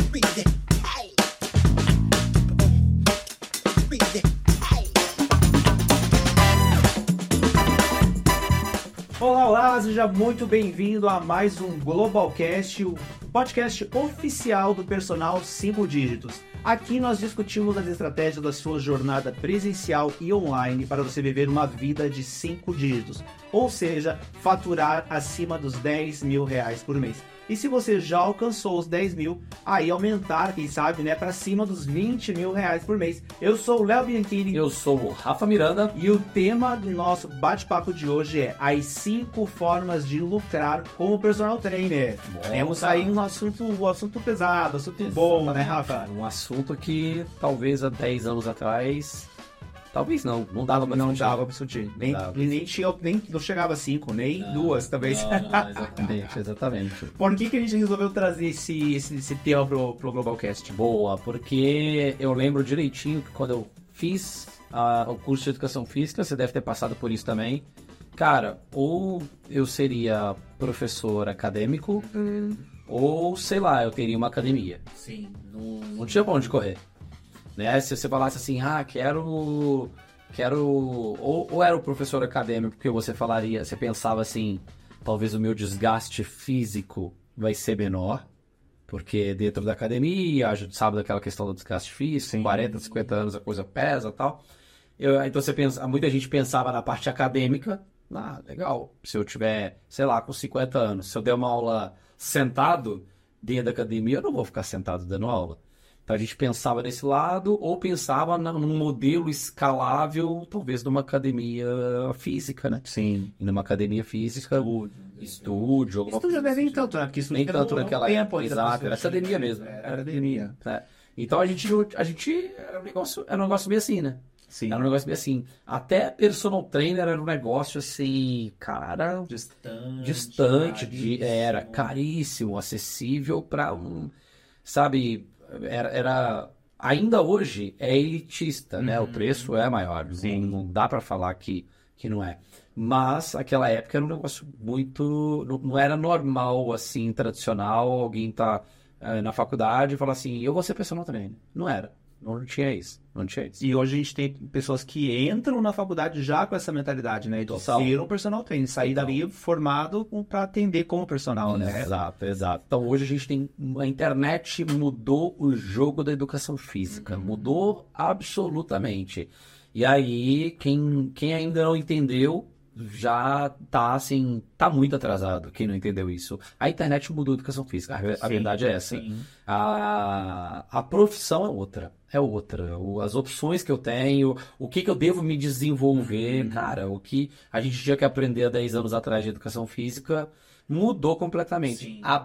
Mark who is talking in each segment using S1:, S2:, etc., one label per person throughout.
S1: Olá, seja muito bem-vindo a mais um Globalcast, o podcast oficial do Personal 5 Dígitos. Aqui nós discutimos as estratégias da sua jornada presencial e online para você viver uma vida de 5 dígitos, ou seja, faturar acima dos R$10 mil por mês. E se você já alcançou os 10 mil, aí aumentar, quem sabe, né, para cima dos R$20 mil por mês. Eu sou o Léo Bianchini.
S2: Eu sou o Rafa Miranda.
S1: E o tema do nosso bate-papo de hoje é as 5 formas de lucrar como personal trainer. Temos aí um assunto pesado, assunto bom, né, Rafa?
S2: Um assunto que talvez há 10 anos atrás... Talvez não dava pra
S1: não
S2: discutir.
S1: dava pra discutir. Nem não chegava a 5, nem duas, talvez.
S2: Não, exatamente.
S1: Por que a gente resolveu trazer esse tema pro Globalcast?
S2: Boa, porque eu lembro direitinho que quando eu fiz o curso de Educação Física, você deve ter passado por isso também. Cara, ou eu seria professor acadêmico, ou, sei lá, eu teria uma academia.
S1: Sim.
S2: Não tinha pra onde correr. Né? Se você falasse assim, quero ou era o professor acadêmico, porque você pensava assim, talvez o meu desgaste físico vai ser menor, porque dentro da academia, a gente sabe daquela questão do desgaste físico, em 40, 50 anos a coisa pesa e tal. Então muita gente pensava na parte acadêmica, legal, se eu tiver, sei lá, com 50 anos, se eu der uma aula sentado dentro da academia, eu não vou ficar sentado dando aula. Então a gente pensava nesse lado, ou pensava num modelo escalável, talvez numa academia física, né?
S1: Sim.
S2: E numa academia física, estúdio.
S1: Estúdio não é nem tanto, né? Porque isso
S2: nem tanto naquela época.
S1: Exato,
S2: era academia mesmo.
S1: Era academia.
S2: Então a gente era um negócio meio assim, né?
S1: Sim.
S2: Era um negócio meio assim. Até personal trainer era um negócio assim, cara... Distante. Era caríssimo, acessível para sabe... ainda hoje é elitista, né? O preço é maior, não dá para falar que não é. Mas aquela época era um negócio muito... Não era normal, assim, tradicional, alguém tá na faculdade e falar assim, eu vou ser personal trainer. Não era. Não tinha isso.
S1: E hoje a gente tem pessoas que entram na faculdade já com essa mentalidade, né? De ser um personal trainer, sair dali formado para atender como personal, né?
S2: Exato. Então hoje a gente tem... A internet mudou o jogo da educação física. Mudou absolutamente. E aí, quem ainda não entendeu... já tá muito atrasado, quem não entendeu isso. A internet mudou a educação física, a verdade é essa. A profissão é outra. As opções que eu tenho, o que eu devo me desenvolver, cara, o que a gente tinha que aprender há 10 anos atrás de educação física mudou completamente.
S1: Sim.
S2: A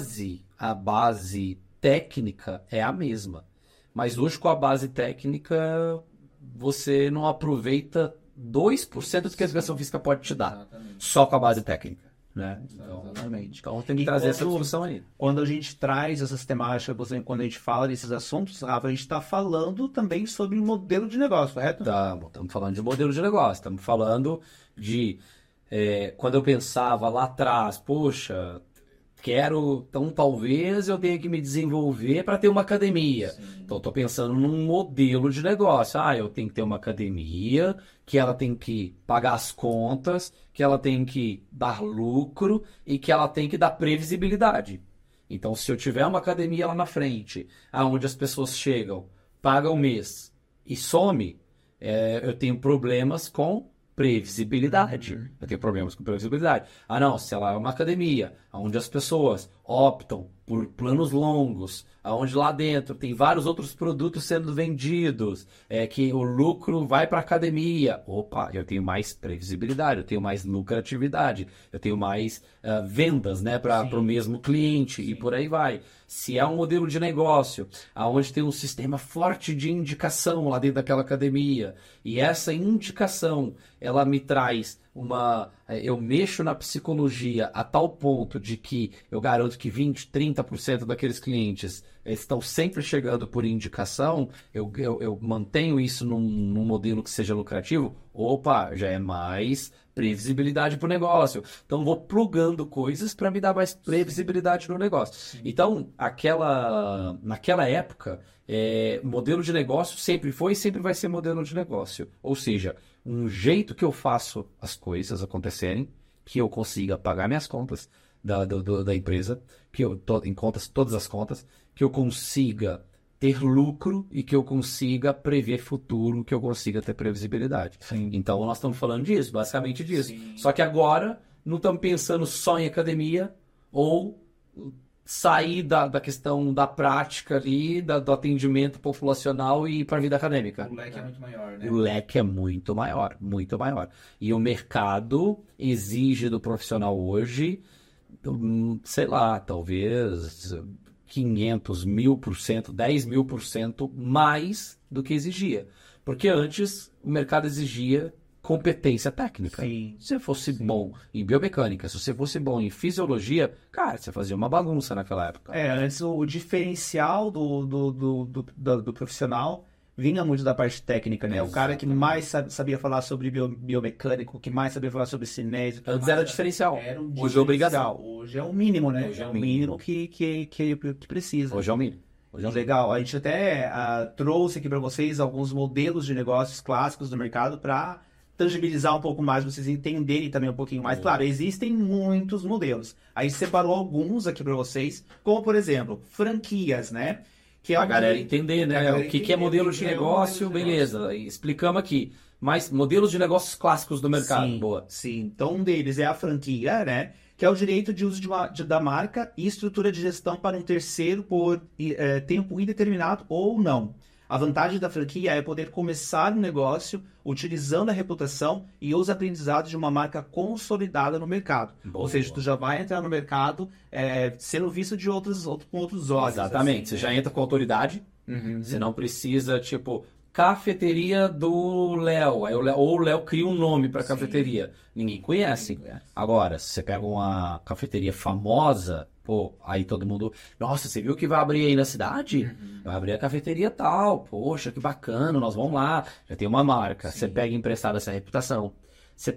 S2: base técnica é a mesma, mas hoje com a base técnica você não aproveita 2% do que a educação física pode te dar. Exatamente. Só com a base técnica. Né?
S1: Exatamente.
S2: Então tem que trazer essa discussão aí.
S1: Quando a gente traz essas temáticas, quando a gente fala desses assuntos, Rafa, a gente está falando também sobre modelo de negócio, correto?
S2: Estamos falando de modelo de negócio. Estamos falando de... quando eu pensava lá atrás, poxa... Então talvez eu tenha que me desenvolver para ter uma academia. Sim. Então estou pensando num modelo de negócio. Eu tenho que ter uma academia, que ela tem que pagar as contas, que ela tem que dar lucro e que ela tem que dar previsibilidade. Então se eu tiver uma academia lá na frente, onde as pessoas chegam, pagam o mês e some, eu tenho problemas com previsibilidade. Eu tenho problemas com previsibilidade. Se ela é uma academia, onde as pessoas optam por planos longos, onde lá dentro tem vários outros produtos sendo vendidos, que o lucro vai para a academia. Eu tenho mais previsibilidade, eu tenho mais lucratividade, eu tenho mais vendas, né, para o mesmo cliente. Sim. E por aí vai. Se é um modelo de negócio, onde tem um sistema forte de indicação lá dentro daquela academia, e essa indicação, ela me traz eu mexo na psicologia a tal ponto de que eu garanto que 20, 30% daqueles clientes estão sempre chegando por indicação, eu mantenho isso num modelo que seja lucrativo, já é mais previsibilidade para o negócio. Então, vou plugando coisas para me dar mais previsibilidade no negócio. Sim. Então, naquela época, modelo de negócio sempre foi e sempre vai ser modelo de negócio. Ou seja, um jeito que eu faço as coisas acontecerem, que eu consiga pagar minhas contas da empresa, que eu em contas, todas as contas, que eu consiga ter lucro e que eu consiga prever futuro, que eu consiga ter previsibilidade. Sim. Então, nós estamos falando disso, basicamente disso. Sim. Só que agora, não estamos pensando só em academia ou sair da questão da prática ali, do atendimento populacional e ir para a vida acadêmica.
S1: O leque é muito maior, né?
S2: O leque é muito maior, muito maior. E o mercado exige do profissional hoje, sei lá, talvez 500, 1000%, 10.000% mais do que exigia. Porque antes o mercado exigia competência técnica.
S1: Sim.
S2: Se você fosse bom em biomecânica, se você fosse bom em fisiologia, cara, você fazia uma bagunça naquela época.
S1: Antes o diferencial do profissional vinha muito da parte técnica, né? Exatamente. O cara que mais sabia falar sobre biomecânico, que mais sabia falar sobre cinésio.
S2: Antes era diferencial.
S1: Hoje é obrigação. Hoje é o mínimo, né? Hoje é o mínimo que precisa.
S2: Hoje é o mínimo.
S1: Legal. A gente até trouxe aqui para vocês alguns modelos de negócios clássicos do mercado para tangibilizar um pouco mais, vocês entenderem também um pouquinho mais. Claro, existem muitos modelos. Aí separou alguns aqui para vocês, como por exemplo, franquias, né? Que é
S2: a galera entender, né? O que é modelo de negócio, beleza. Explicamos aqui. Mas modelos de negócios clássicos do mercado.
S1: Sim,
S2: boa.
S1: Sim. Então um deles é a franquia, né? Que é o direito de uso da marca e estrutura de gestão para um terceiro por tempo indeterminado ou não. A vantagem da franquia é poder começar um negócio utilizando a reputação e os aprendizados de uma marca consolidada no mercado.
S2: Boa,
S1: ou seja, tu já vai entrar no mercado sendo visto com outros olhos.
S2: Exatamente.
S1: Assim,
S2: você já entra com autoridade, você não precisa, cafeteria do Léo. Ou o Léo cria um nome para cafeteria. Ninguém conhece. Agora, se você pega uma cafeteria famosa, aí todo mundo... Nossa, você viu que vai abrir aí na cidade? Vai abrir a cafeteria tal. Poxa, que bacana, nós vamos lá. Já tem uma marca. Sim. Você pega emprestada essa reputação. Você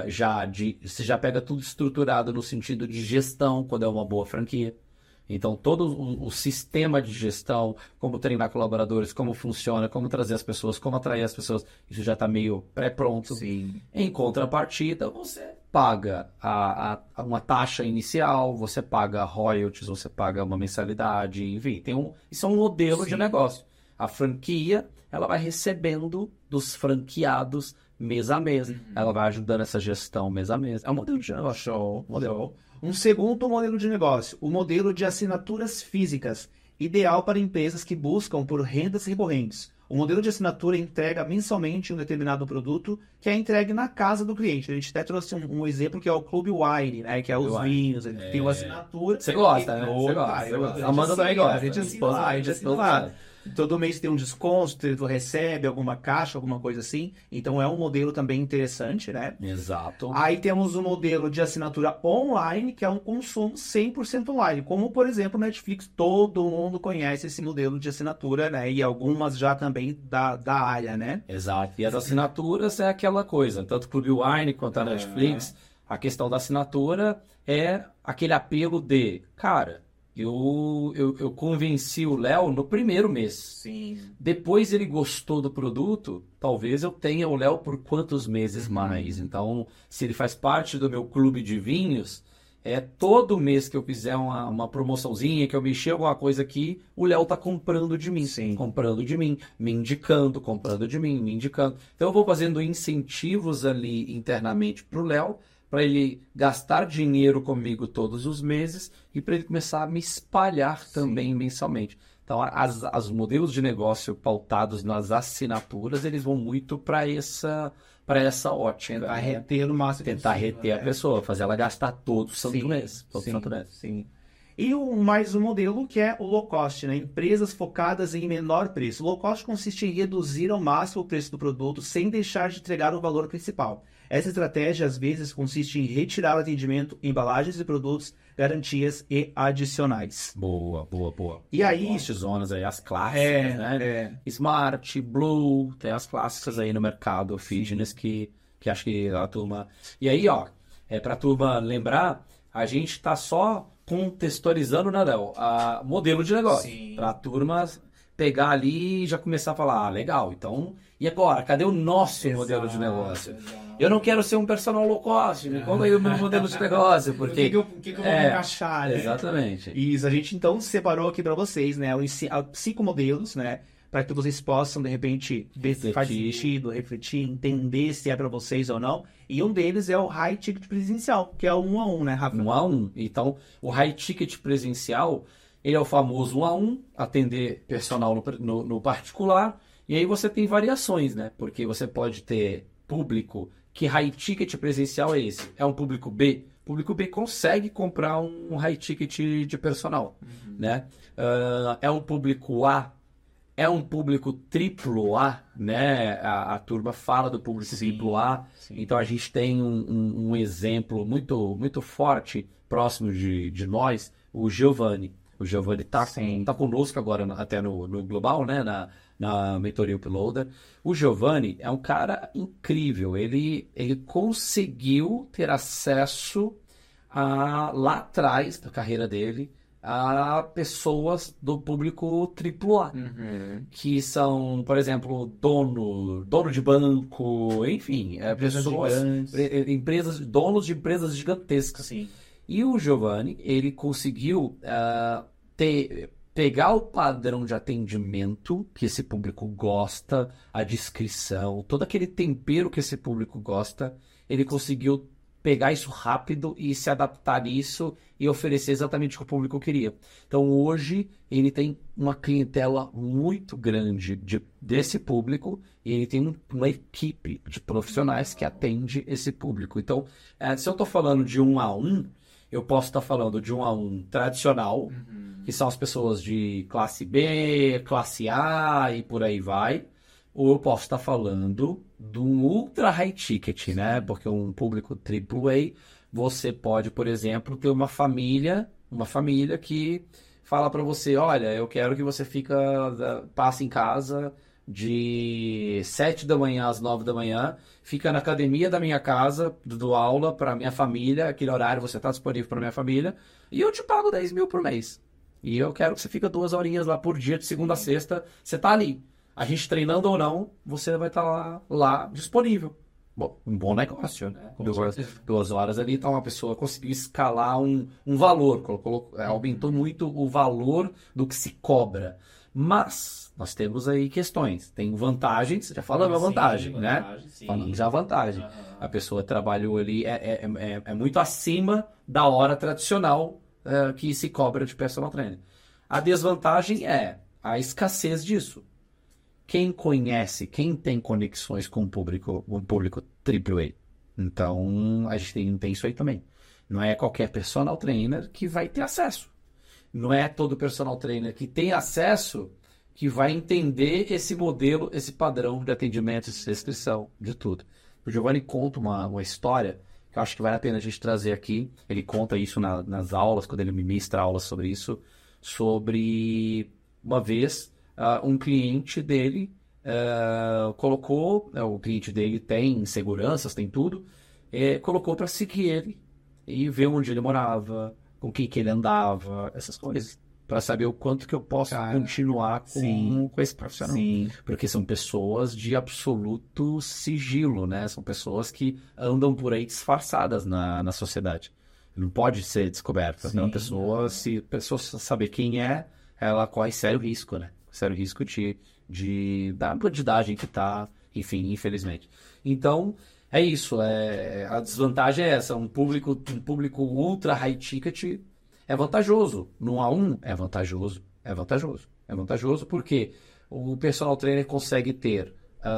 S2: já pega tudo estruturado no sentido de gestão, quando é uma boa franquia. Então, todo o sistema de gestão, como treinar colaboradores, como funciona, como trazer as pessoas, como atrair as pessoas, isso já está meio pré-pronto.
S1: Sim.
S2: Em contrapartida, você paga uma taxa inicial, você paga royalties, você paga uma mensalidade, enfim, isso é um modelo de negócio. A franquia, ela vai recebendo dos franqueados mês a mês. Ela vai ajudando essa gestão mês a mês. É um modelo de negócio.
S1: Show. Um segundo modelo de negócio, o modelo de assinaturas físicas, ideal para empresas que buscam por rendas recorrentes. O modelo de assinatura entrega mensalmente um determinado produto que é entregue na casa do cliente. A gente até trouxe um exemplo que é o Clube Wine, né? Que é os vinhos, ele tem uma assinatura.
S2: Você gosta, né? Você gosta. A Amanda também gosta.
S1: A gente assina lá. Todo mês tem um desconto, tu recebe alguma caixa, alguma coisa assim. Então é um modelo também interessante, né?
S2: Exato.
S1: Aí temos o modelo de assinatura online, que é um consumo 100% online. Como, por exemplo, Netflix, todo mundo conhece esse modelo de assinatura, né? E algumas já também da área, né?
S2: Exato. E as assinaturas é aquela coisa, tanto para o Wine quanto a Netflix, a questão da assinatura é aquele apelo de, cara... Eu convenci o Léo no primeiro mês.
S1: Sim.
S2: Depois ele gostou do produto, talvez eu tenha o Léo por quantos meses mais. Então, se ele faz parte do meu clube de vinhos, todo mês que eu fizer uma promoçãozinha, que eu mexer alguma coisa aqui, o Léo tá comprando de mim.
S1: Sim.
S2: Comprando de mim, me indicando, comprando de mim, me indicando. Então eu vou fazendo incentivos ali internamente pro Léo, para ele gastar dinheiro comigo todos os meses e para ele começar a me espalhar também mensalmente. Então, os modelos de negócio pautados nas assinaturas, eles vão muito para essa ótica.
S1: Tentar reter o máximo
S2: Tentar reter a pessoa, fazer ela gastar todo santo mês.
S1: Sim. E mais um modelo que é o low cost, né? Empresas focadas em menor preço. O low cost consiste em reduzir ao máximo o preço do produto sem deixar de entregar o valor principal. Essa estratégia, às vezes, consiste em retirar o atendimento, embalagens e produtos, garantias e adicionais.
S2: Boa.
S1: E aí...
S2: zonas aí, as clássicas, né? Smart, Blue, tem as clássicas aí no mercado fitness que que acho que a turma... E aí, ó, pra turma lembrar, a gente tá só contextualizando, né, Léo, a modelo de negócio.
S1: Sim.
S2: Pra turma pegar ali e já começar a falar, legal, então... E agora, cadê o nosso modelo de negócio? Eu não quero ser um personal low cost, me conta aí o meu modelo de negócio, porque...
S1: O que eu vou me encaixar, né?
S2: Exatamente.
S1: Isso, a gente então separou aqui para vocês, né, os 5 modelos, né, para que vocês possam, de repente, ver se faz sentido, refletir, entender se é para vocês ou não. E um deles é o High Ticket Presencial, que é o 1 a 1, né, Rafa?
S2: 1 a 1. Então, o High Ticket Presencial, ele é o famoso 1 a 1, atender personal no particular, e aí você tem variações, né? Porque você pode ter público que High Ticket Presencial é esse. É um público B. O público B consegue comprar um High Ticket de personal, né? É um público A. É um público triplo A, né? A turma fala do público triplo A. Então a gente tem um exemplo muito, muito forte, próximo de nós, o Giovanni. O Giovanni tá conosco agora até no Global, né? Na mentoria Uploader. O Giovanni é um cara incrível. Ele conseguiu ter acesso lá atrás da carreira dele a pessoas do público AAA, que são, por exemplo, dono de banco, enfim, donos de empresas gigantescas.
S1: Sim.
S2: E o Giovanni, ele conseguiu pegar o padrão de atendimento que esse público gosta, a descrição, todo aquele tempero que esse público gosta, ele conseguiu pegar isso rápido e se adaptar nisso e oferecer exatamente o que o público queria. Então hoje ele tem uma clientela muito grande desse público e ele tem uma equipe de profissionais que atende esse público. Então, se eu estou falando de 1 a 1, eu posso estar falando de 1 a 1 tradicional, que são as pessoas de classe B, classe A e por aí vai. Ou eu posso estar falando de um ultra high ticket, né? Porque um público AAA, você pode, por exemplo, ter uma família que fala para você, olha, eu quero que você passe em casa de 7 da manhã às 9 da manhã, fica na academia da minha casa, dou aula para minha família, aquele horário você está disponível para minha família, e eu te pago 10 mil por mês. E eu quero que você fique 2 horinhas lá por dia, de segunda a sexta, você tá ali. A gente treinando ou não, você vai estar lá disponível. Bom, um bom negócio, né? 2 horas ali, então uma pessoa conseguiu escalar um valor, aumentou muito o valor do que se cobra. Mas nós temos aí questões, tem vantagens, já falamos a vantagem, né? Falamos já a vantagem. A pessoa trabalhou ali, é muito acima da hora tradicional que se cobra de personal trainer. A desvantagem é a escassez disso. Quem conhece, quem tem conexões com o público AAA. Então, a gente tem isso aí também. Não é qualquer personal trainer que vai ter acesso. Não é todo personal trainer que tem acesso que vai entender esse modelo, esse padrão de atendimento, de descrição, de tudo. O Giovanni conta uma história que eu acho que vale a pena a gente trazer aqui. Ele conta isso nas aulas, quando ele ministra aulas sobre isso, sobre uma vez... um cliente dele colocou, o cliente dele tem seguranças, tem tudo, colocou para seguir ele e ver onde ele morava, com quem que ele andava, essas coisas, para saber o quanto que eu posso continuar com esse profissional. Sim. Porque são pessoas de absoluto sigilo, né? São pessoas que andam por aí disfarçadas na sociedade. Não pode ser descoberta. Né? Se a pessoa saber quem é, ela corre sério risco, né? Sério risco da bandidagem que tá, enfim, infelizmente. Então, é isso. A desvantagem é essa. Um público ultra high ticket é vantajoso. No 1 a 1 é vantajoso. É vantajoso porque o personal trainer consegue ter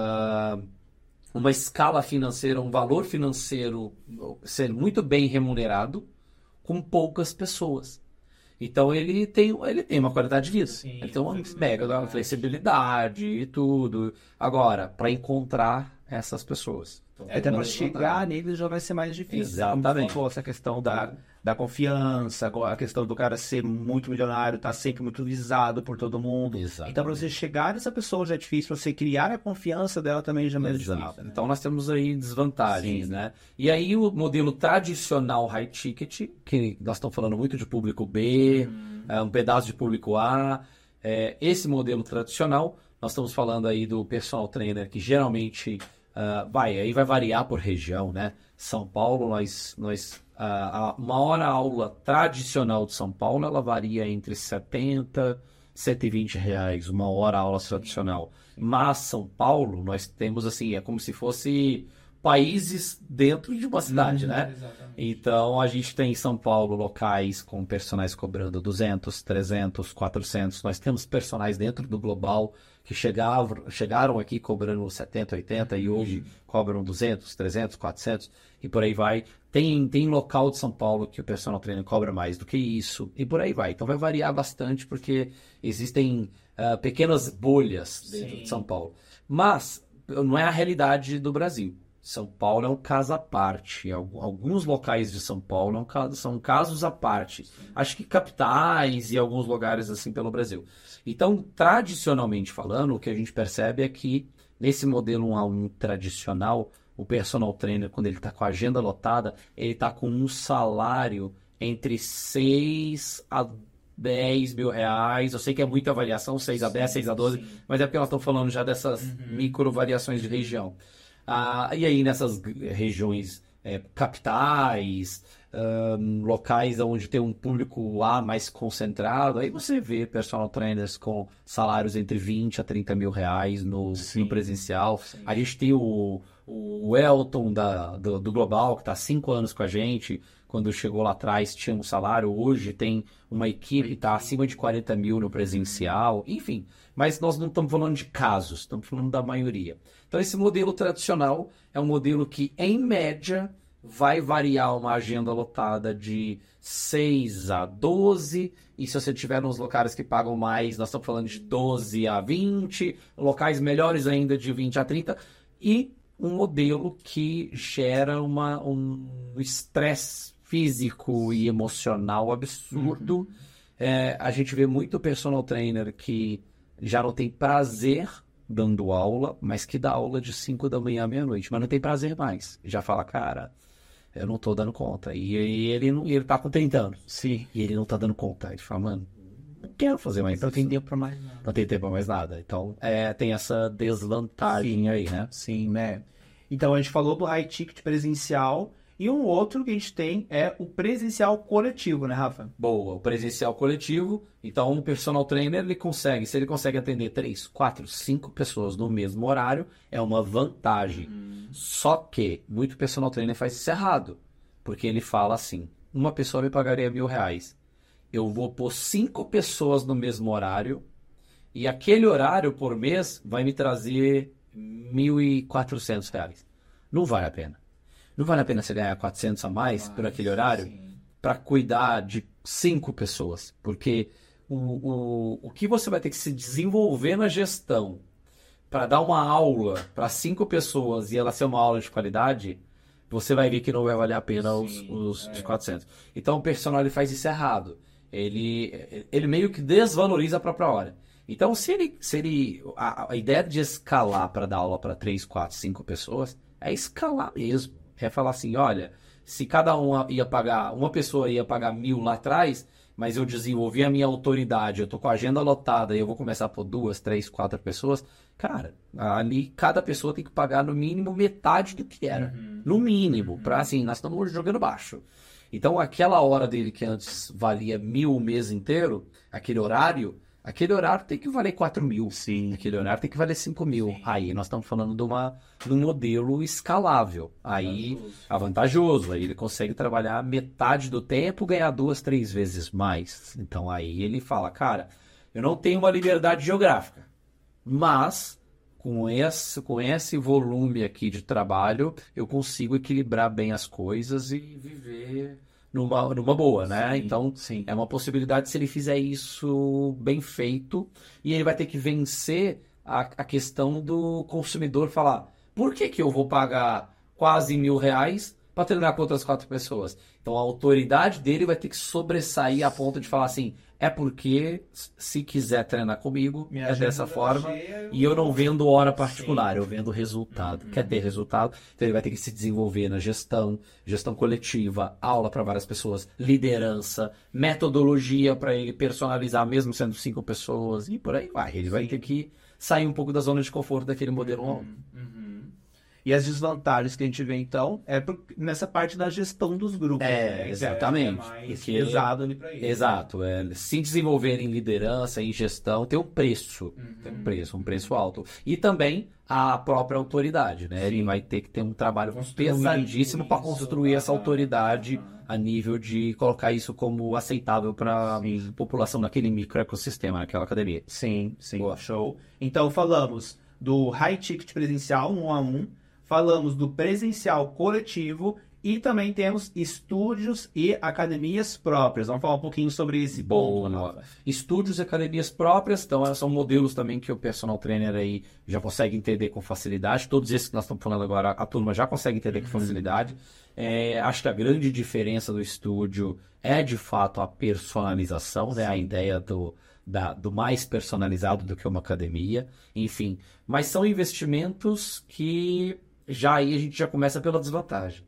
S2: uma escala financeira, um valor financeiro ser muito bem remunerado com poucas pessoas. Então ele tem uma qualidade de vida. Ele tem uma mega flexibilidade e tudo. Agora, para encontrar essas pessoas.
S1: Até para chegar neles já vai ser mais difícil.
S2: Exatamente.
S1: Essa questão da confiança, a questão do cara ser muito milionário, tá sempre muito visado por todo mundo.
S2: Exatamente.
S1: Então, para você chegar nessa pessoa já é difícil, pra você criar a confiança dela também já é mais difícil.
S2: Exato. Então nós temos aí desvantagens, né? E aí o modelo tradicional high ticket, que nós estamos falando muito de público B, um pedaço de público A, esse modelo tradicional, nós estamos falando aí do personal trainer que geralmente vai variar por região, né? São Paulo, uma hora aula tradicional de São Paulo, ela varia entre 70 120 reais, uma hora aula tradicional. Mas São Paulo, nós temos assim, é como se fosse países dentro de uma cidade, né?
S3: Exatamente.
S2: Então, a gente tem em São Paulo locais com personagens cobrando 200, 300, 400. Nós temos personagens dentro do Global que chegaram aqui cobrando 70, 80 e hoje cobram 200, 300, 400 e por aí vai. Tem local de São Paulo que o personal trainer cobra mais do que isso e por aí vai. Então vai variar bastante porque existem pequenas bolhas dentro de São Paulo. Mas não é a realidade do Brasil. São Paulo é um caso à parte. Alguns locais de São Paulo são casos à parte. Acho que capitais e alguns lugares assim pelo Brasil. Então, tradicionalmente falando, o que a gente percebe é que nesse modelo 1 a 1 tradicional, o personal trainer, quando ele está com a agenda lotada, ele está com um salário entre 6 a 10 mil reais. Eu sei que é muita variação, 6 a 10, 6 a 12, mas é porque nós estamos falando já dessas micro variações de região. E aí nessas regiões capitais, locais onde tem um público A mais concentrado, aí você vê personal trainers com salários entre 20 a 30 mil reais no presencial. A gente tem o Elton do Global, que está há 5 anos com a gente. Quando chegou lá atrás tinha um salário, hoje tem uma equipe que está acima de 40 mil no presencial, enfim. Mas nós não estamos falando de casos, estamos falando da maioria. Então esse modelo tradicional é um modelo que, em média, vai variar uma agenda lotada de 6 a 12, e se você tiver nos locais que pagam mais, nós estamos falando de 12 a 20, locais melhores ainda de 20 a 30, e um modelo que gera um estresse físico e emocional absurdo. A gente vê muito personal trainer que já não tem prazer dando aula, mas que dá aula de 5 da manhã à meia-noite, mas não tem prazer mais. Já fala, cara, eu não tô dando conta. E ele tá com 30 anos.
S1: Sim.
S2: E ele não tá dando conta. Ele fala, mano, não quero fazer mais.
S1: Não tem tempo para mais nada.
S2: Não tem tempo pra mais nada. Então, tem essa desvantagem aí, né?
S1: Sim, né? Então, a gente falou do high ticket presencial e um outro que a gente tem é o presencial coletivo, né, Rafa?
S2: Boa, o presencial coletivo. Então, um personal trainer, se ele consegue atender 3, 4, 5 pessoas no mesmo horário, é uma vantagem. Só que muito personal trainer faz isso errado, porque ele fala assim, uma pessoa me pagaria R$1.000. Eu vou pôr 5 pessoas no mesmo horário e aquele horário por mês vai me trazer R$1.400. Não vale a pena. Não vale a pena você ganhar 400 a mais por aquele horário para cuidar de 5 pessoas. Porque o que você vai ter que se desenvolver na gestão para dar uma aula para 5 pessoas e ela ser uma aula de qualidade, você vai ver que não vai valer a pena os de 400. Então o personal ele faz isso errado. Ele meio que desvaloriza a própria hora. Então, a ideia de escalar para dar aula para 3, 4, 5 pessoas é escalar mesmo. É falar assim, olha, se cada uma pessoa ia pagar 1.000 lá atrás, mas eu desenvolvi a minha autoridade, eu tô com a agenda lotada e eu vou começar por 2, 3, 4 pessoas, cara, ali cada pessoa tem que pagar no mínimo metade do que era. No mínimo, para assim, nós estamos jogando baixo. Então, aquela hora dele que antes valia 1.000 o mês inteiro, aquele horário tem que valer 4.000.
S1: Sim.
S2: Aquele horário tem que valer 5.000. Sim. Aí nós estamos falando de um modelo escalável. Aí é vantajoso. Aí ele consegue trabalhar metade do tempo, ganhar 2, 3 vezes mais. Então aí ele fala, cara, eu não tenho uma liberdade geográfica, mas com esse volume aqui de trabalho, eu consigo equilibrar bem as coisas e viver numa boa, né?
S1: Sim,
S2: então,
S1: sim.
S2: é uma possibilidade se ele fizer isso bem feito, e ele vai ter que vencer a questão do consumidor falar, por que eu vou pagar quase R$1.000 para treinar com outras 4 pessoas. Então a autoridade dele vai ter que sobressair a ponto de falar assim, é porque se quiser treinar comigo, é dessa forma, e eu não vendo hora particular, eu vendo resultado. Quer ter resultado? Então ele vai ter que se desenvolver na gestão coletiva, aula para várias pessoas, liderança, metodologia para ele personalizar, mesmo sendo 5 pessoas, e por aí vai. Ele vai ter que sair um pouco da zona de conforto daquele modelo.
S1: E as desvantagens que a gente vê, então, nessa parte da gestão dos grupos. Né?
S2: Exatamente.
S1: É mais pesado ali para isso.
S2: Exato. Se desenvolver em liderança, em gestão, tem um preço. Tem um preço alto. E também a própria autoridade, né? Ele vai ter que ter um trabalho pesadíssimo para construir essa autoridade a nível de colocar isso como aceitável para a população daquele microecossistema, naquela academia.
S1: Sim. Boa. Show. Então, falamos do high ticket presencial 1-a-1, falamos do presencial coletivo e também temos estúdios e academias próprias. Vamos falar um pouquinho sobre esse ponto.
S2: Estúdios e academias próprias, então são modelos também que o personal trainer aí já consegue entender com facilidade. Todos esses que nós estamos falando agora, a turma já consegue entender com facilidade. Acho que a grande diferença do estúdio é de fato a personalização, né? A ideia do mais personalizado do que uma academia. Enfim, mas são investimentos que já aí a gente já começa pela desvantagem.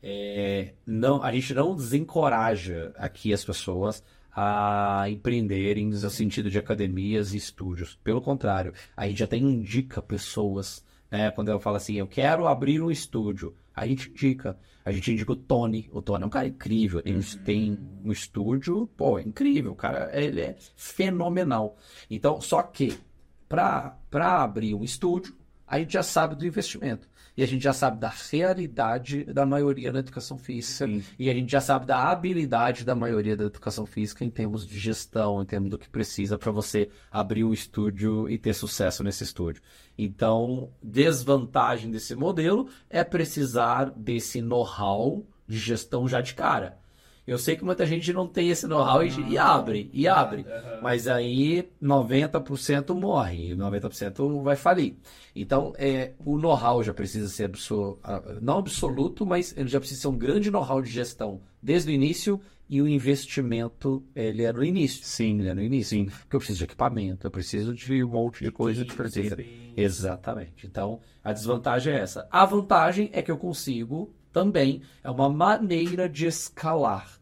S2: A gente não desencoraja aqui as pessoas a empreenderem no sentido de academias e estúdios. Pelo contrário, a gente até indica pessoas, né? Quando eu falo assim, eu quero abrir um estúdio, a gente indica o Tony. O Tony é um cara incrível, ele tem um estúdio, é incrível, o cara ele é fenomenal. Então, só que para abrir um estúdio, a gente já sabe do investimento. E a gente já sabe da realidade da maioria da educação física. Sim. E a gente já sabe da habilidade da maioria da educação física em termos de gestão, em termos do que precisa para você abrir um estúdio e ter sucesso nesse estúdio. Então, desvantagem desse modelo é precisar desse know-how de gestão já de cara. Eu sei que muita gente não tem esse know-how e abre. Mas aí 90% morre, 90% vai falir. Então, o know-how já precisa ser não absoluto, mas ele já precisa ser um grande know-how de gestão desde o início, e o investimento, ele é no início. Sim, ele é no início. Sim. Porque eu preciso de equipamento, eu preciso de um monte de coisa diferente. Exatamente. Então, a desvantagem é essa. A vantagem é que eu consigo também, é uma maneira de escalar.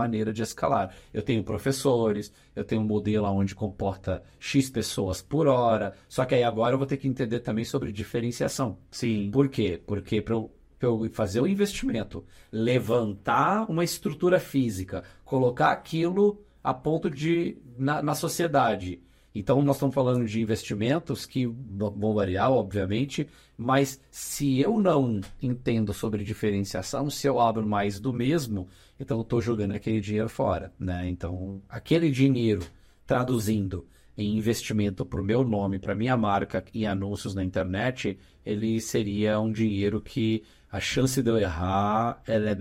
S2: Eu tenho professores, eu tenho um modelo onde comporta X pessoas por hora, só que aí agora eu vou ter que entender também sobre diferenciação. Sim. Por quê? Porque para eu fazer o investimento, levantar uma estrutura física, colocar aquilo a ponto de na sociedade. Então, nós estamos falando de investimentos que vão variar, obviamente, mas se eu não entendo sobre diferenciação, se eu abro mais do mesmo, então eu estou jogando aquele dinheiro fora, né? Então, aquele dinheiro, traduzindo em investimento para o meu nome, para a minha marca em anúncios na internet, ele seria um dinheiro que a chance de eu errar ela é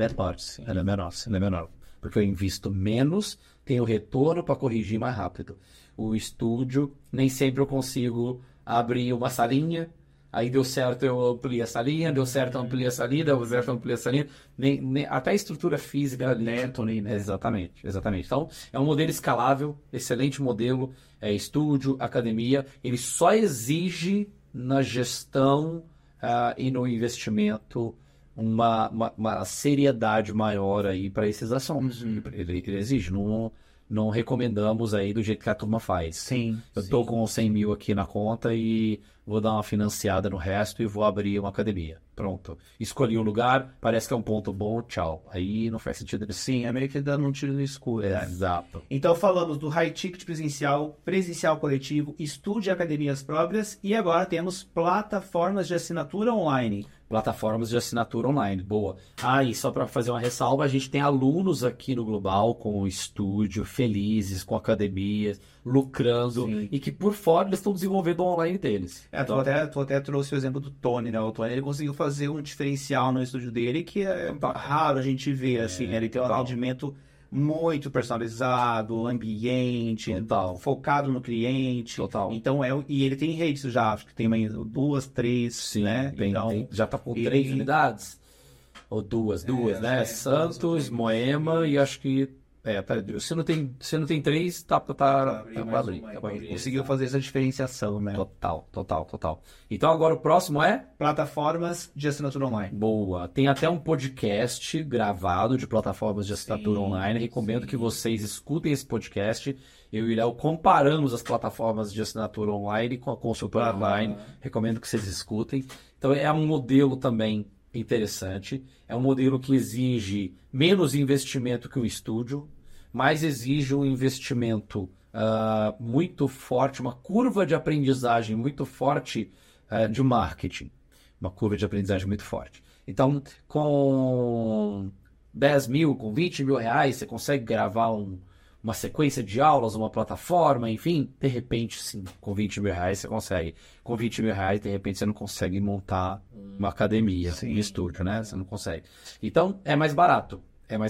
S2: menor. Porque eu invisto menos, tenho retorno para corrigir mais rápido. O estúdio, nem sempre eu consigo abrir uma salinha, aí deu certo, eu amplio essa linha, deu certo, eu amplio essa linha, deu certo, eu amplio essa linha. Até a estrutura física, né, Tony? Exatamente. Então, é um modelo escalável, excelente modelo, estúdio, academia. Ele só exige na gestão e no investimento uma seriedade maior aí para esses assuntos. Ele exige, não recomendamos aí do jeito que a turma faz. Sim. Eu tô com 100 mil aqui na conta e vou dar uma financiada no resto e vou abrir uma academia. Pronto. Escolhi um lugar, parece que é um ponto bom, tchau. Aí não faz sentido. Sim, é meio que dando um tiro no escuro. Exato. Então falamos do high ticket presencial coletivo, estúdio e academias próprias, e agora temos plataformas de assinatura online. Plataformas de assinatura online, boa. E só para fazer uma ressalva, a gente tem alunos aqui no Global com estúdio, felizes, com academias, lucrando, e que por fora eles estão desenvolvendo o online deles. Tu até trouxe o exemplo do Tony, né? O Tony, ele conseguiu fazer um diferencial no estúdio dele que é raro a gente ver, assim, né? Ele tem um atendimento muito personalizado, ambiente, focado no cliente. Total. Então, e ele tem redes já, acho que tem 2, 3, né? Já tá com 3 unidades. Ou duas, né? Santos, Moema e acho que... se não tem três, tá pra abrir.
S1: Conseguiu fazer essa diferenciação, né?
S2: Total. Então agora o próximo é?
S1: Plataformas de assinatura online.
S2: Boa. Tem até um podcast gravado de plataformas de assinatura online. Recomendo que vocês escutem esse podcast. Eu e o Léo comparamos as plataformas de assinatura online com a consultora online. Recomendo que vocês escutem. Então é um modelo também interessante. É um modelo que exige menos investimento que o estúdio, mas exige um investimento muito forte, uma curva de aprendizagem muito forte de marketing. Uma curva de aprendizagem muito forte. Então, com 10 mil, com 20 mil reais, você consegue gravar uma sequência de aulas, uma plataforma, enfim, de repente, sim, com 20 mil reais você consegue. Com 20 mil reais, de repente, você não consegue montar uma academia, um estúdio, né? Você não consegue. Então, é mais barato.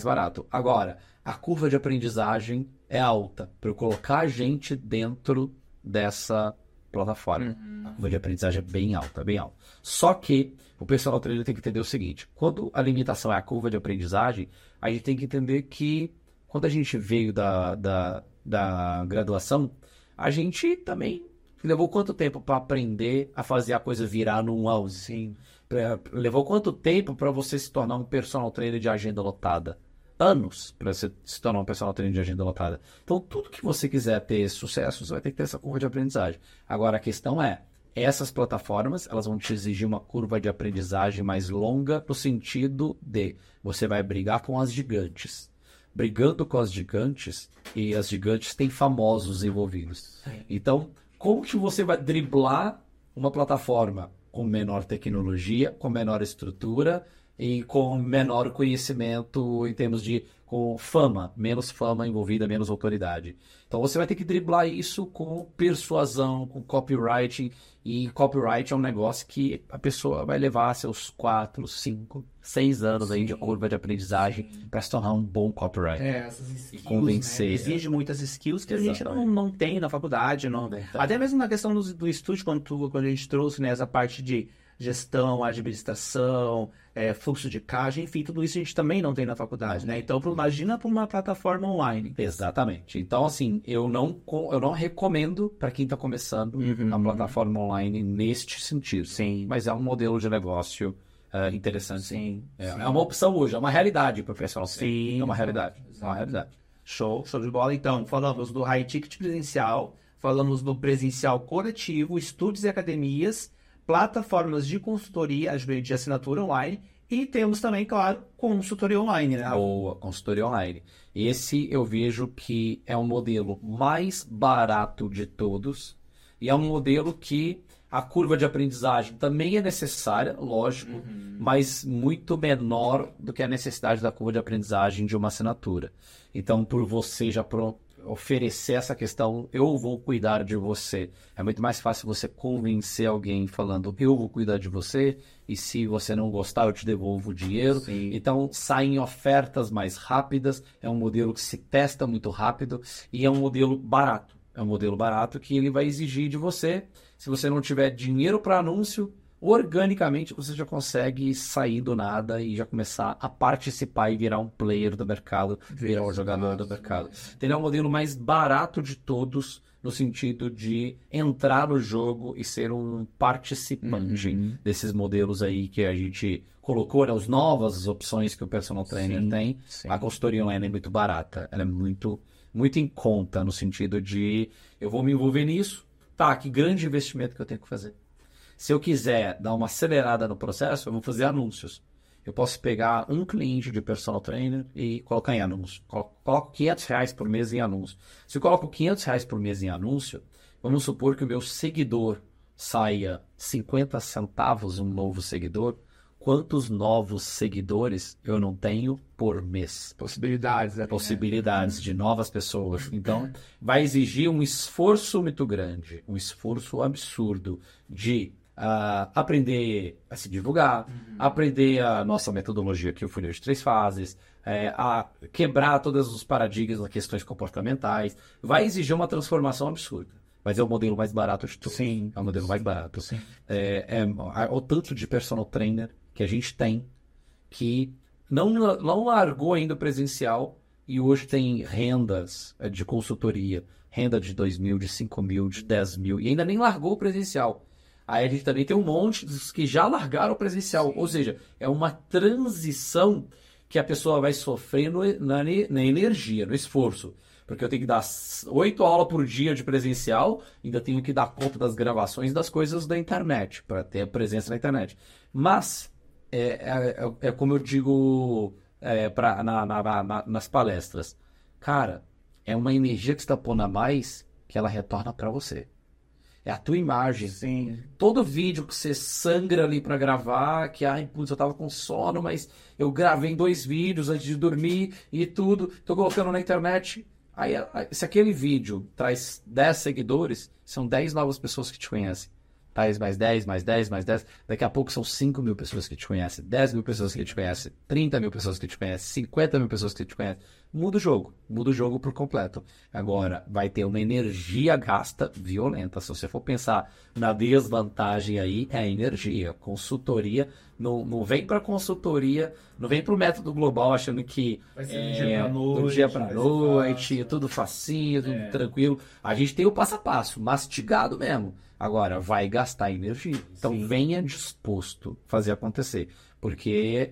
S2: Agora, a curva de aprendizagem é alta para eu colocar a gente dentro dessa plataforma. A curva de aprendizagem é bem alta. Só que o personal trainer tem que entender o seguinte: quando a limitação é a curva de aprendizagem, a gente tem que entender que quando a gente veio da graduação, a gente também levou quanto tempo para aprender a fazer a coisa virar num auzinho? Levou quanto tempo para você se tornar um personal trainer de agenda lotada? Anos para você se tornar um personal trainer de agenda lotada. Então, tudo que você quiser ter sucesso, você vai ter que ter essa curva de aprendizagem. Agora, a questão é, essas plataformas, elas vão te exigir uma curva de aprendizagem mais longa, no sentido de você vai brigar com as gigantes. Brigando com as gigantes, e as gigantes têm famosos envolvidos. Então, como que você vai driblar uma plataforma com menor tecnologia, com menor estrutura e com menor conhecimento em termos de com fama, menos fama envolvida, menos autoridade. Então você vai ter que driblar isso com persuasão, com copywriting, e copyright é um negócio que a pessoa vai levar seus 4, 5, 6 anos aí de curva de aprendizagem para se tornar um bom copywriter.
S1: Essas skills,
S2: e convencer.
S1: Né? Exige muitas skills que a gente não tem na faculdade. Não. Até mesmo na questão do estúdio, quando a gente trouxe, né, essa parte de gestão, administração, fluxo de caixa, enfim, tudo isso a gente também não tem na faculdade, né? Então, imagina para uma plataforma online.
S2: Exatamente. Então, assim, eu não recomendo para quem está começando a plataforma online neste sentido.
S1: Sim.
S2: Mas é um modelo de negócio interessante. Sim. É uma opção hoje, é uma realidade para o pessoal.
S1: Sim.
S2: É uma realidade.
S1: Show de bola. Então, falamos do high ticket presencial, falamos do presencial coletivo, estúdios e academias, plataformas de consultoria de assinatura online, e temos também, claro, consultoria online, né?
S2: Boa, consultoria online. Esse eu vejo que é um modelo mais barato de todos, e é um modelo que a curva de aprendizagem também é necessária, lógico, mas muito menor do que a necessidade da curva de aprendizagem de uma assinatura. Então, por você já oferecer essa questão, eu vou cuidar de você. É muito mais fácil você convencer alguém falando, eu vou cuidar de você, e se você não gostar, eu te devolvo o dinheiro.
S1: Sim.
S2: Então, saem ofertas mais rápidas, é um modelo que se testa muito rápido, e é um modelo barato. É um modelo barato que ele vai exigir de você, se você não tiver dinheiro para anúncio, organicamente você já consegue sair do nada e já começar a participar e virar um player do mercado, virar um jogador do mercado. Ele é o modelo mais barato de todos, no sentido de entrar no jogo e ser um participante desses modelos aí que a gente colocou, né, as novas opções que o personal trainer tem. Sim. A consultoria online é muito barata, ela é muito em conta, no sentido de eu vou me envolver nisso, tá, que grande investimento que eu tenho que fazer. Se eu quiser dar uma acelerada no processo, eu vou fazer anúncios. Eu posso pegar um cliente de personal trainer e colocar em anúncio. Coloco R$500 por mês em anúncio. Se eu coloco R$500 por mês em anúncio, vamos supor que o meu seguidor saia 50 centavos um novo seguidor. Quantos novos seguidores eu não tenho por mês?
S1: Possibilidades, né?
S2: Possibilidades de novas pessoas. Então, vai exigir um esforço muito grande, um esforço absurdo de aprender a se divulgar, aprender a nossa metodologia, que é o funil de 3 fases, a quebrar todos os paradigmas das questões comportamentais. Vai exigir uma transformação absurda. Mas é o modelo mais barato de tudo.
S1: Sim.
S2: É o modelo mais barato. Sim. O tanto de personal trainer que a gente tem que não largou ainda o presencial e hoje tem rendas de consultoria, renda de 2 mil, de 5 mil, de 10 mil, e ainda nem largou o presencial. Aí a gente também tem um monte dos que já largaram o presencial, ou seja, é uma transição que a pessoa vai sofrer na energia, no esforço. Porque eu tenho que dar 8 aulas por dia de presencial, ainda tenho que dar conta das gravações das coisas da internet, para ter a presença na internet. Mas, é como eu digo nas palestras, cara, é uma energia que você está pondo a mais que ela retorna para você. É a tua imagem.
S1: Sim.
S2: Todo vídeo que você sangra ali pra gravar, que, ai, putz, eu tava com sono, mas eu gravei 2 vídeos antes de dormir e tudo, tô colocando na internet. Aí, se aquele vídeo traz 10 seguidores, são 10 novas pessoas que te conhecem. Traz mais 10, mais 10, mais 10. Daqui a pouco são 5 mil pessoas que te conhecem, 10 mil pessoas que te conhecem, 30 mil pessoas que te conhecem, 50 mil pessoas que te conhecem. Muda o jogo por completo. Agora, vai ter uma energia gasta violenta. Se você for pensar na desvantagem aí, é a energia. Consultoria, não vem para consultoria, não vem para o método global achando que
S1: vai ser
S2: do dia para noite, tudo facinho, tudo tranquilo. A gente tem o passo a passo, mastigado mesmo. Agora, vai gastar energia. Então, venha disposto a fazer acontecer. Porque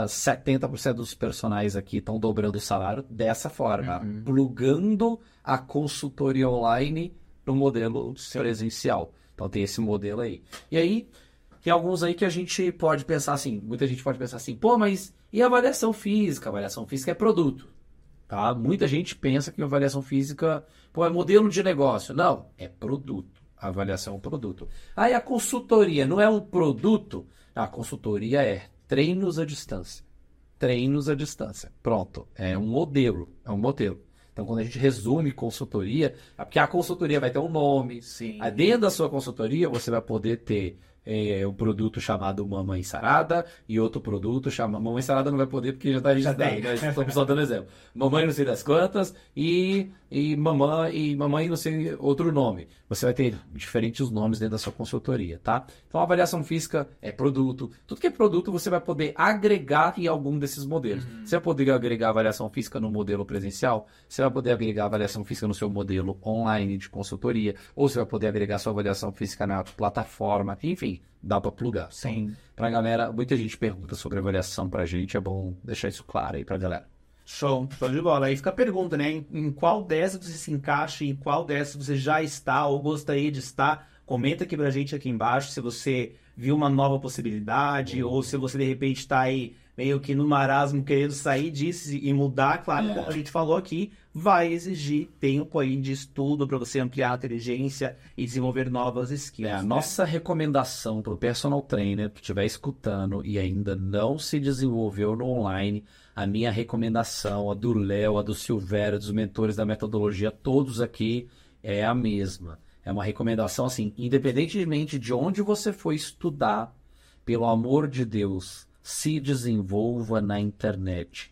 S2: 70% dos personagens aqui estão dobrando o salário dessa forma. Plugando a consultoria online no modelo presencial. Então, tem esse modelo aí. E aí, tem alguns aí que a gente pode pensar assim. Muita gente pode pensar assim, pô, mas e a avaliação física? A avaliação física é produto. Tá? Muita gente pensa que a avaliação física, pô, é modelo de negócio. Não, é produto. A avaliação é um produto. Aí a consultoria não é um produto? A consultoria é treinos à distância. Treinos à distância. Pronto. É um modelo. É um modelo. Então, quando a gente resume consultoria, é porque a consultoria vai ter um nome.
S1: Sim.
S2: Aí, dentro da sua consultoria, você vai poder ter um produto chamado Mamãe Sarada e outro produto chamado... Mamãe Sarada não vai poder porque já está registrado. Né? Estamos só dando exemplo. Mamãe não sei das quantas e mamãe não sei outro nome. Você vai ter diferentes nomes dentro da sua consultoria, tá? Então, a avaliação física é produto. Tudo que é produto, você vai poder agregar em algum desses modelos. Você vai poder agregar avaliação física no modelo presencial, você vai poder agregar avaliação física no seu modelo online de consultoria, ou você vai poder agregar sua avaliação física na plataforma, enfim, dá para plugar.
S1: Sim.
S2: Então, pra galera, muita gente pergunta sobre avaliação pra gente, é bom deixar isso claro aí pra galera.
S1: Show de bola. Aí fica a pergunta, né? Em qual dessas você se encaixa, em qual dessas você já está ou gostaria de estar? Comenta aqui pra gente aqui embaixo se você viu uma nova possibilidade ou se você de repente está aí meio que no marasmo querendo sair disso e mudar. Claro, como a gente falou aqui, vai exigir tempo aí de estudo para você ampliar a inteligência e desenvolver novas skills.
S2: A nossa recomendação para o personal trainer que estiver escutando e ainda não se desenvolveu no online, a minha recomendação, a do Léo, a do Silvério, dos mentores da metodologia, todos aqui é a mesma. É uma recomendação assim, independentemente de onde você for estudar, pelo amor de Deus, se desenvolva na internet.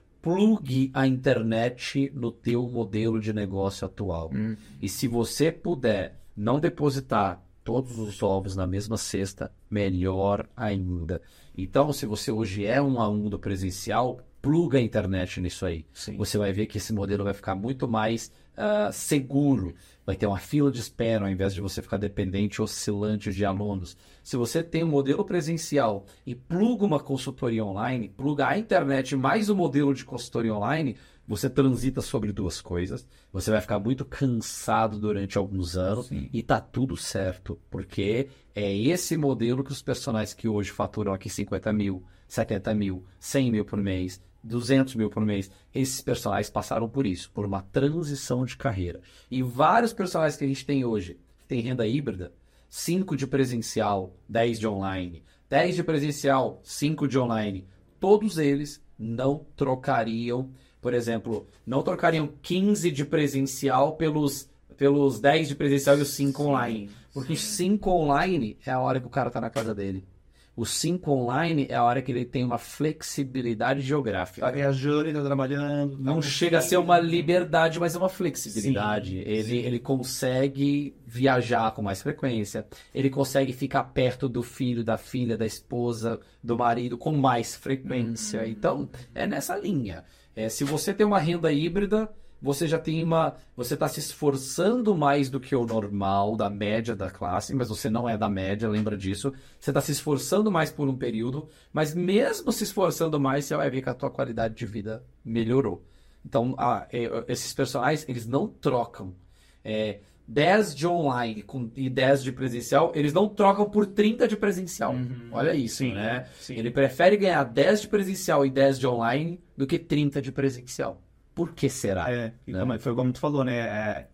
S2: Plugue a internet no teu modelo de negócio atual. E se você puder não depositar todos os ovos na mesma cesta, melhor ainda. Então, se você hoje é um aluno presencial, pluga a internet nisso aí.
S1: Sim.
S2: Você vai ver que esse modelo vai ficar muito mais seguro. Vai ter uma fila de espera ao invés de você ficar dependente, oscilante de alunos. Se você tem um modelo presencial e pluga uma consultoria online, pluga a internet mais o modelo de consultoria online, você transita sobre duas coisas. Você vai ficar muito cansado durante alguns anos.
S1: Sim.
S2: E tá tudo certo, porque é esse modelo que os personagens que hoje faturam aqui 50 mil, 70 mil, 100 mil por mês, 200 mil por mês, esses personagens passaram por isso, por uma transição de carreira. E vários personagens que a gente tem hoje, tem renda híbrida, 5 de presencial, 10 de online, 10 de presencial, 5 de online, todos eles não trocariam, por exemplo, não trocariam 15 de presencial pelos 10 de presencial e os 5 online. Porque 5 online é a hora que o cara tá na casa dele. O 5 online é a hora que ele tem uma flexibilidade geográfica.
S1: Tá viajando, tá trabalhando.
S2: Não chega a ser uma liberdade, mas é uma flexibilidade. Ele consegue viajar com mais frequência, ele consegue ficar perto do filho, da filha, da esposa, do marido com mais frequência. Então, é nessa linha. Se você tem uma renda híbrida, você já tem você está se esforçando mais do que o normal, da média da classe, mas você não é da média, lembra disso. Você está se esforçando mais por um período, mas mesmo se esforçando mais, você vai ver que a tua qualidade de vida melhorou. Então, esses personagens, eles não trocam. 10 de online e 10 de presencial, eles não trocam por 30 de presencial. Olha isso, né?
S1: Sim.
S2: Ele prefere ganhar 10 de presencial e 10 de online do que 30 de presencial. Por que será?
S1: Foi como tu falou, né?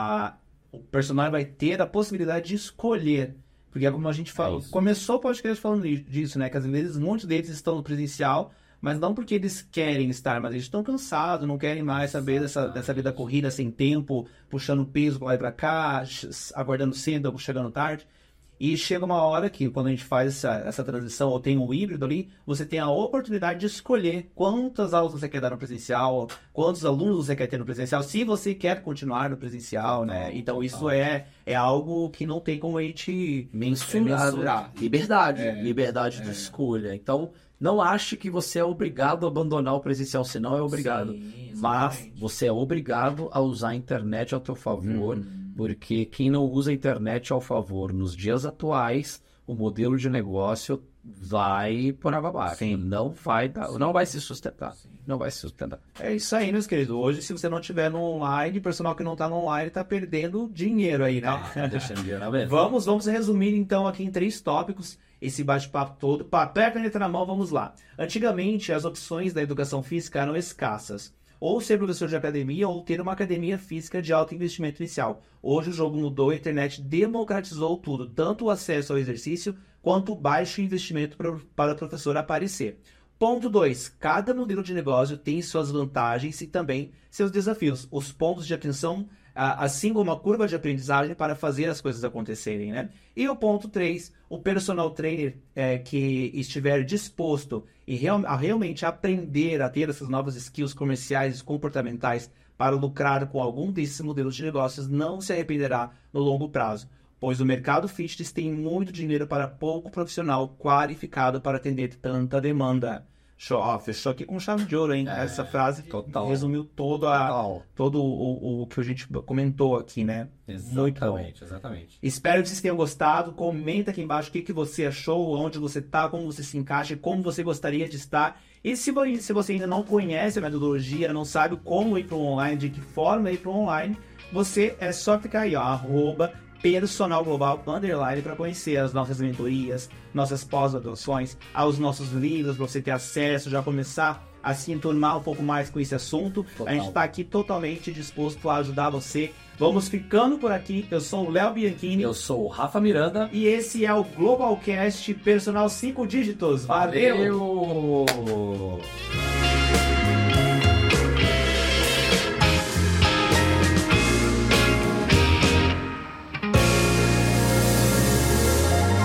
S1: O personagem vai ter a possibilidade de escolher. Porque é como a gente falou. Começou o podcast falando disso, né? Que às vezes muitos deles estão no presencial, mas não porque eles querem estar, mas eles estão cansados, não querem mais saber dessa vida corrida sem tempo, puxando peso pra lá e pra cá, aguardando cedo, chegando tarde. E chega uma hora que, quando a gente faz essa transição, ou tem um híbrido ali, você tem a oportunidade de escolher quantas aulas você quer dar no presencial, quantos alunos você quer ter no presencial, se você quer continuar no presencial, né? Então, isso é algo que não tem como a gente mensurar.
S2: Liberdade de escolha. Então, não ache que você é obrigado a abandonar o presencial, se não é obrigado. Mas você é obrigado a usar a internet ao teu favor, porque quem não usa a internet ao favor nos dias atuais, o modelo de negócio vai por água abaixo. Não vai se sustentar. Não vai se sustentar.
S1: É isso aí, meus queridos. Hoje, se você não estiver no online, o personal que não está no online está perdendo dinheiro aí, né?
S2: Deixando dinheiro na mesa.
S1: Vamos resumir, então, aqui em 3 tópicos esse bate-papo todo. Papel e caneta na mão, vamos lá. Antigamente, as opções da educação física eram escassas. Ou ser professor de academia ou ter uma academia física de alto investimento inicial. Hoje o jogo mudou, a internet democratizou tudo, tanto o acesso ao exercício quanto o baixo investimento para o professor aparecer. Ponto 2. Cada modelo de negócio tem suas vantagens e também seus desafios. Os pontos de atenção, assim como a curva de aprendizagem para fazer as coisas acontecerem, né? E o ponto 3. O personal trainer que estiver disposto a realmente aprender a ter essas novas skills comerciais e comportamentais para lucrar com algum desses modelos de negócios não se arrependerá no longo prazo, pois o mercado fitness tem muito dinheiro para pouco profissional qualificado para atender tanta demanda. Fechou aqui com chave de ouro, hein? Essa frase resumiu todo o que a gente comentou aqui, né?
S2: Exatamente.
S1: Espero que vocês tenham gostado. Comenta aqui embaixo o que você achou, onde você está, como você se encaixa, como você gostaria de estar. E se você ainda não conhece a metodologia, não sabe como ir para o online, de que forma ir para o online, é só ficar aí, ó, @personalglobal_ para conhecer as nossas mentorias, nossas pós-graduações, aos nossos livros, para você ter acesso, já começar a se enturmar um pouco mais com esse assunto. A gente está aqui totalmente disposto a ajudar você. Vamos ficando por aqui. Eu sou o Léo Bianchini.
S2: Eu sou o Rafa Miranda.
S1: E esse é o Globalcast Personal 5 Dígitos. Valeu!